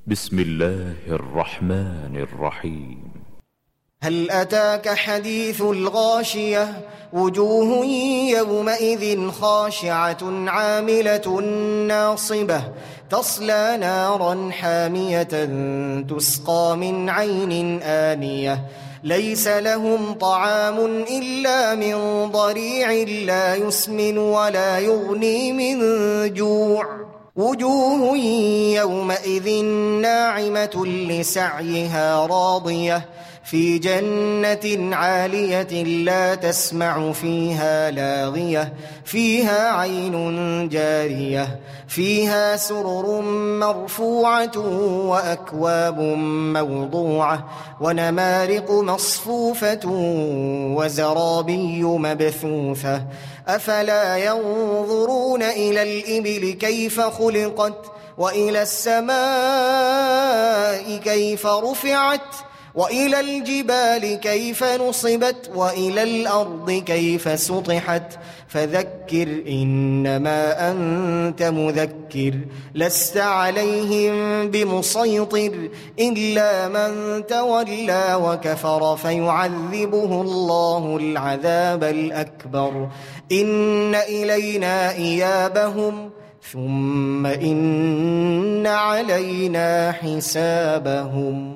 بسم الله الرحمن الرحيم. هل أتاك حديث الغاشية وجوه يومئذ خاشعة عاملة ناصبة تصلى نارا حامية تسقى من عين آنية ليس لهم طعام إلا من ضريع لا يسمن ولا يغني من جوع وجوه يومئذ ناعمة لسعيها راضية في جنة عالية لا تسمع فيها لاغية فيها عين جارية فيها سرر مرفوعة وأكواب موضوعة ونمارق مصفوفة وزرابي مبثوثة أفلا ينظرون إلى الإبل كيف خلقت وإلى السماء كيف رفعت وإلى الجبال كيف نصبت وإلى الأرض كيف سطحت فذكر إنما أنت مذكر لست عليهم بمسيطر إلا من تولى وكفر فيعذبه الله العذاب الأكبر إن إلينا إيابهم ثم إن علينا حسابهم.